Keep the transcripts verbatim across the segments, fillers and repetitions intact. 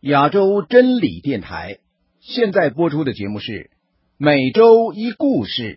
亚洲真理电台现在播出的节目是每周一故事。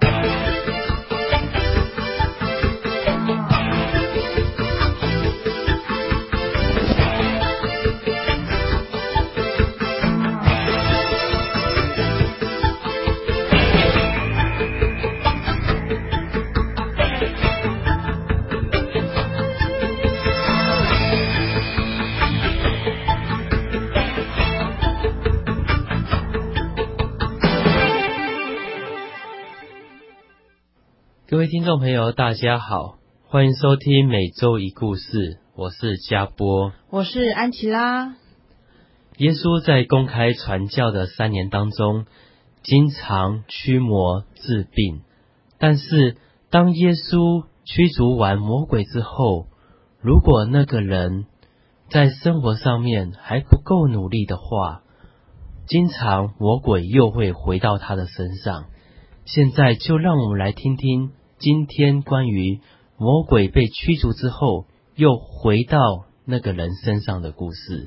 各位听众朋友大家好，欢迎收听每周一故事，我是嘉波， 我是安琪拉。 耶稣在公开传教的三年当中，经常驱魔治病，但是当耶稣驱逐完魔鬼之后，如果那个人在生活上面还不够努力的话，经常魔鬼又会回到他的身上。现在就让我们来听听今天关于魔鬼被驱逐之后又回到那个人身上的故事。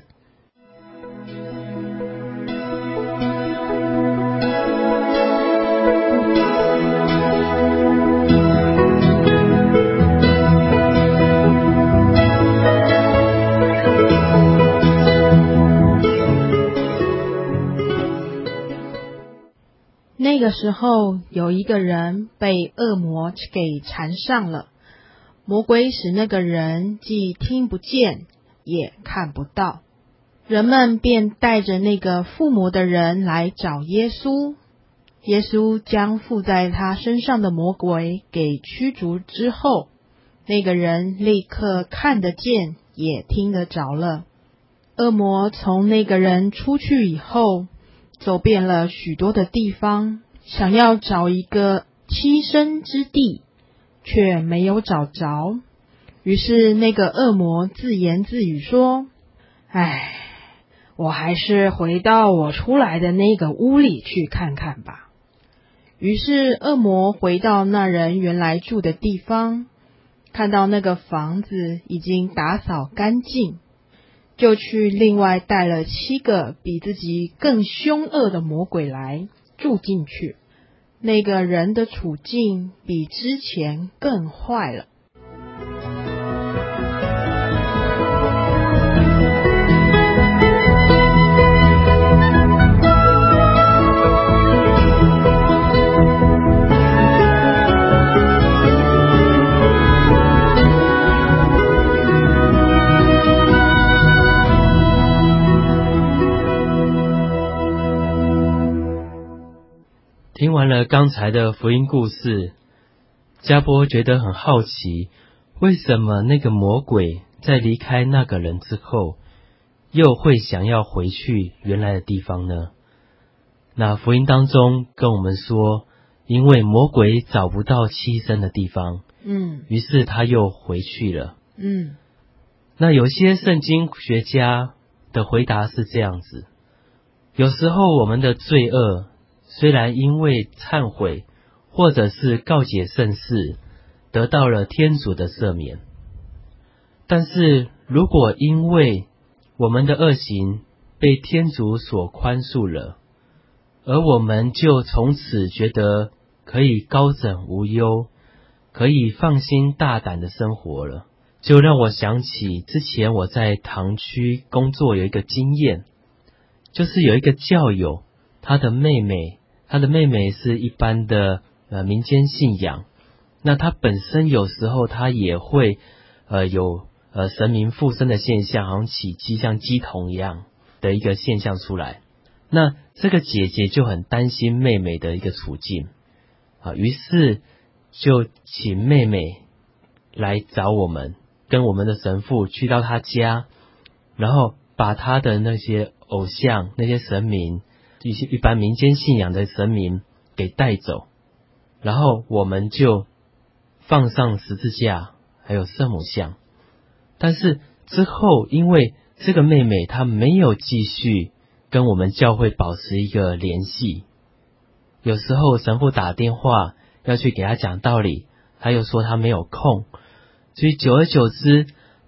那个时候有一个人被恶魔给缠上了，魔鬼使那个人既听不见也看不到。人们便带着那个附魔的人来找耶稣。耶稣将附在他身上的魔鬼给驱逐之后，那个人立刻看得见也听得着了。恶魔从那个人出去以后，走遍了许多的地方，想要找一个栖身之地，却没有找着。于是那个恶魔自言自语说：唉，我还是回到我出来的那个屋里去看看吧。于是恶魔回到那人原来住的地方，看到那个房子已经打扫干净，就去另外带了七个比自己更凶恶的魔鬼来住进去。那个人的处境比之前更坏了。 听完了刚才的福音故事，嘉波觉得很好奇，为什么那个魔鬼在离开那个人之后，又会想要回去原来的地方呢？那福音当中跟我们说，因为魔鬼找不到栖身的地方，嗯，于是他又回去了。嗯，那有些圣经学家的回答是这样子：有时候我们的罪恶虽然因为忏悔或者是告解圣事得到了天主的赦免，但是如果因为我们的恶行被天主所宽恕了，而我们就从此觉得可以高枕无忧，可以放心大胆的生活了，就让我想起之前我在堂区工作有一个经验，就是有一个教友，他的妹妹他的妹妹是一般的呃民间信仰，那他本身有时候他也会呃有呃神明附身的现象，好像起鸡像鸡童一样的一个现象出来。那这个姐姐就很担心妹妹的一个处境啊，于是就请妹妹来找我们，跟我们的神父去到她家，然后把她的那些偶像那些神明一些一般民间信仰的神明给带走，然后我们就放上十字架还有圣母像。但是之后因为这个妹妹她没有继续跟我们教会保持一个联系，有时候神父打电话要去给她讲道理，她又说她没有空，所以久而久之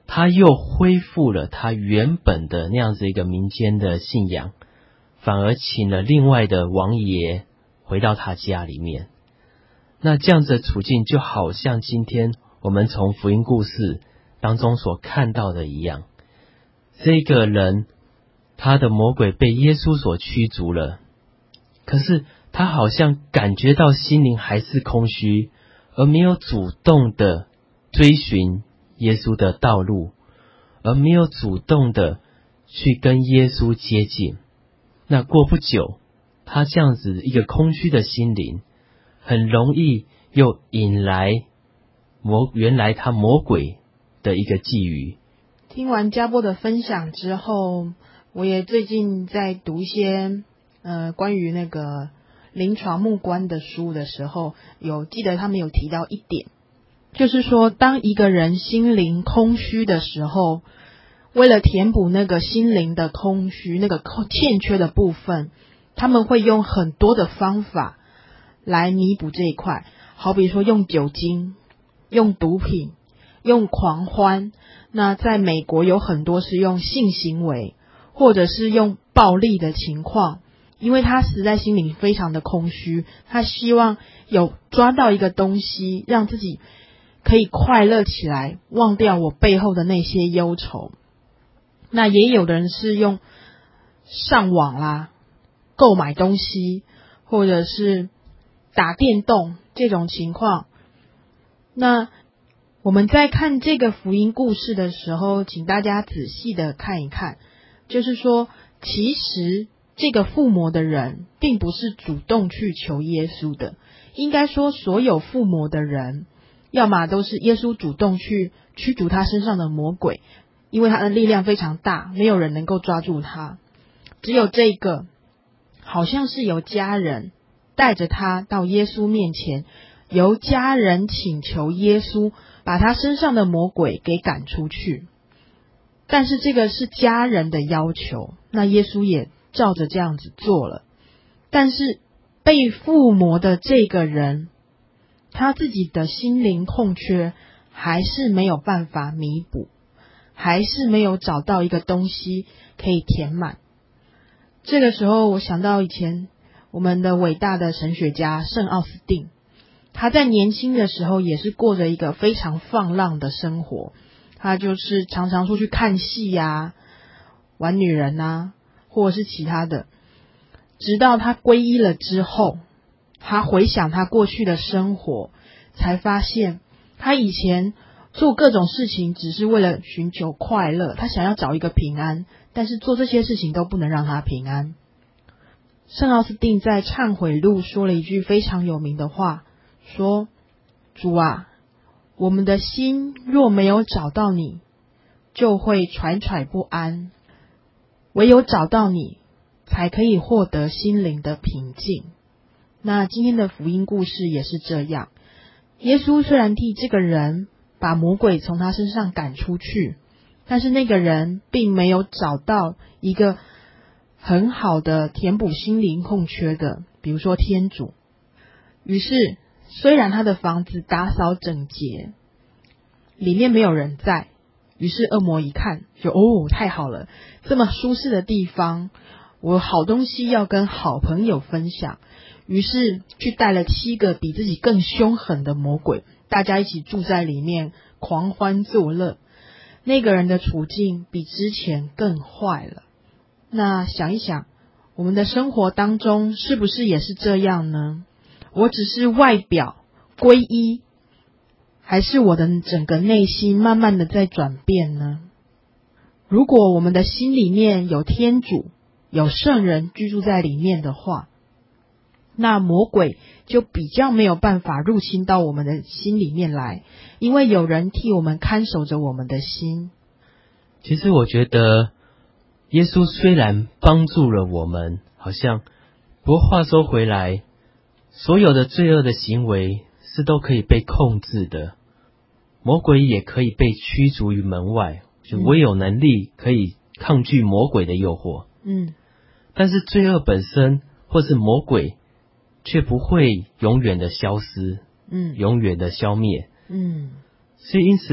他又恢复了他原本的那样子一个民间的信仰，反而请了另外的王爷回到他家里面。那这样子的处境就好像今天我们从福音故事当中所看到的一样，这个人他的魔鬼被耶稣所驱逐了，可是他好像感觉到心灵还是空虚，而没有主动的追寻耶稣的道路，而没有主动的去跟耶稣接近。那过不久，他这样子一个空虚的心灵，很容易又引来魔原来他魔鬼的一个觊觎。 听完家波的分享之后，我也最近在读一些呃关于那个临床目观的书的时候，有记得他们有提到一点，就是说当一个人心灵空虚的时候，为了填补那个心灵的空虚，那个欠缺的部分，他们会用很多的方法来弥补这一块，好比说用酒精、用毒品、用狂欢，那在美国有很多是用性行为，或者是用暴力的情况，因为他实在心灵非常的空虚，他希望有抓到一个东西，让自己可以快乐起来，忘掉我背后的那些忧愁。那也有的人是用上网啦、购买东西，或者是打电动这种情况。那我们在看这个福音故事的时候，请大家仔细的看一看，就是说其实这个附魔的人并不是主动去求耶稣的，应该说所有附魔的人要么都是耶稣主动去驱逐他身上的魔鬼，因为他的力量非常大，没有人能够抓住他。只有这个好像是由家人带着他到耶稣面前，由家人请求耶稣把他身上的魔鬼给赶出去。但是这个是家人的要求，那耶稣也照着这样子做了。但是被附魔的这个人，他自己的心灵空缺还是没有办法弥补，还是没有找到一个东西可以填满。这个时候我想到以前我们的伟大的神学家圣奥斯定，他在年轻的时候也是过着一个非常放浪的生活，他就是常常出去看戏啊、玩女人啊，或者是其他的。直到他皈依了之后，他回想他过去的生活，才发现他以前做各种事情只是为了寻求快乐，他想要找一个平安，但是做这些事情都不能让他平安。圣奥斯定在忏悔录说了一句非常有名的话，说：主啊，我们的心若没有找到你，就会惴惴不安，唯有找到你，才可以获得心灵的平静。那今天的福音故事也是这样，耶稣虽然替这个人把魔鬼从他身上赶出去，但是那个人并没有找到一个很好的填补心灵空缺的，比如说天主。于是虽然他的房子打扫整洁，里面没有人在，于是恶魔一看就哦，太好了，这么舒适的地方，我有好东西要跟好朋友分享，于是去带了七个比自己更凶狠的魔鬼，大家一起住在里面狂欢作乐。那个人的处境比之前更坏了。那想一想，我们的生活当中是不是也是这样呢？我只是外表皈依，还是我的整个内心慢慢的在转变呢？如果我们的心里面有天主，有圣人居住在里面的话，那魔鬼就比较没有办法入侵到我们的心里面来，因为有人替我们看守着我们的心。 其实我觉得耶稣虽然帮助了我们，好像不过话说回来，所有的罪恶的行为是都可以被控制的，魔鬼也可以被驱逐于门外，就唯有能力可以抗拒魔鬼的诱惑。 嗯， 但是罪恶本身或是魔鬼却不会永远的消失， 嗯， 永远的消灭。 嗯， 所以因此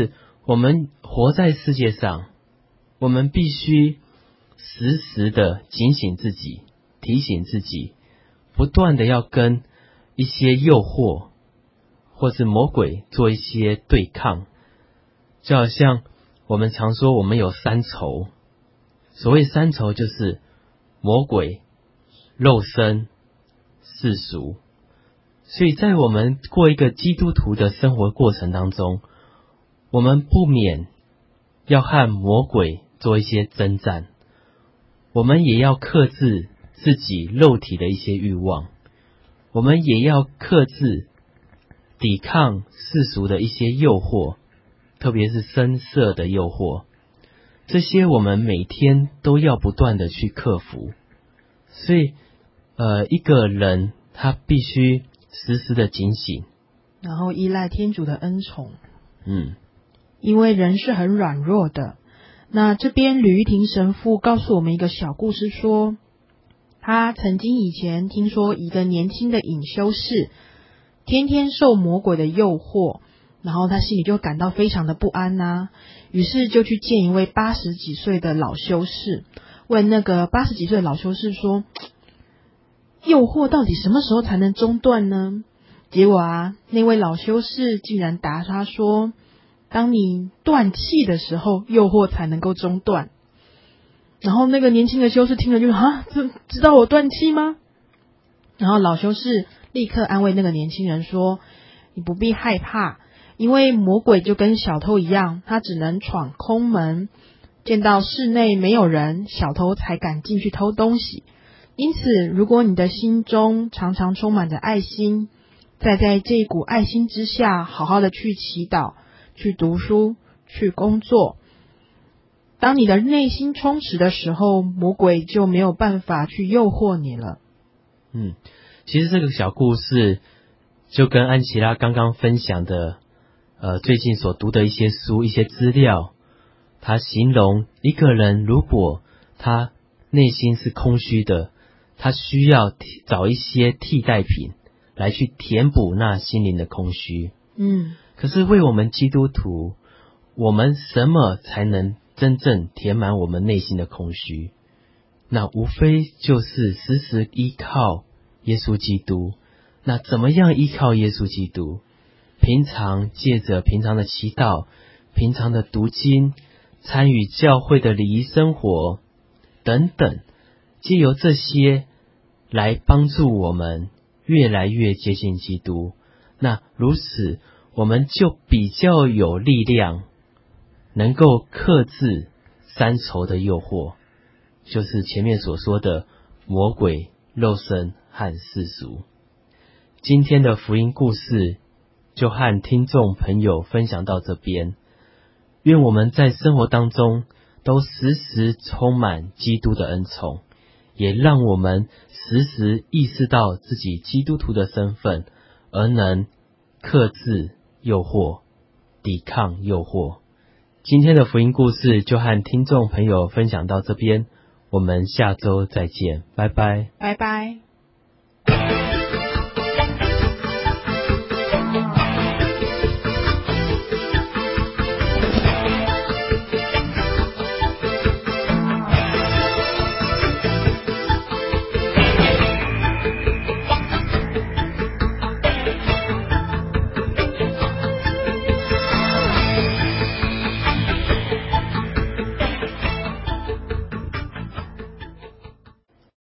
我们活在世界上，我们必须时时的警醒自己，提醒自己，不断的要跟一些诱惑或是魔鬼做一些对抗。就好像我们常说我们有三仇，所谓三仇就是魔鬼、肉身、世俗。所以在我们过一个基督徒的生活过程当中，我们不免要和魔鬼做一些征战，我们也要克制自己肉体的一些欲望，我们也要克制抵抗世俗的一些诱惑，特别是声色的诱惑，这些我们每天都要不断的去克服。所以呃，一个人他必须时时的警醒， 然后依赖天主的恩宠。 嗯， 因为人是很软弱的。那这边吕玉婷神父告诉我们一个小故事说，他曾经以前听说一个年轻的隐修士天天受魔鬼的诱惑，然后他心里就感到非常的不安啊，于是就去见一位八十几岁的老修士，问那个八十几岁的老修士说，诱惑到底什么时候才能中断呢？结果啊，那位老修士竟然答他说，当你断气的时候，诱惑才能够中断。然后那个年轻的修士听了就说，啊，这知道我断气吗？然后老修士立刻安慰那个年轻人说，你不必害怕，因为魔鬼就跟小偷一样，他只能闯空门，见到室内没有人，小偷才敢进去偷东西。因此如果你的心中常常充满着爱心，再在这股爱心之下好好的去祈祷，去读书，去工作，当你的内心充实的时候，魔鬼就没有办法去诱惑你了。 嗯，其实这个小故事就跟安琪拉刚刚分享的呃最近所读的一些书一些资料，他形容一个人如果他内心是空虚的，他需要找一些替代品来去填补那心灵的空虚。 嗯， 可是为我们基督徒，我们什么才能真正填满我们内心的空虚？那无非就是时时依靠耶稣基督。那怎么样依靠耶稣基督？平常借着平常的祈祷，平常的读经，参与教会的礼仪生活等等，藉由这些来帮助我们越来越接近基督。那如此我们就比较有力量能够克制三仇的诱惑，就是前面所说的魔鬼、肉身和世俗。今天的福音故事就和听众朋友分享到这边，愿我们在生活当中都时时充满基督的恩宠，也让我们时时意识到自己基督徒的身份，而能克制诱惑，抵抗诱惑。今天的福音故事就和听众朋友分享到这边，我们下周再见，拜拜， 拜拜。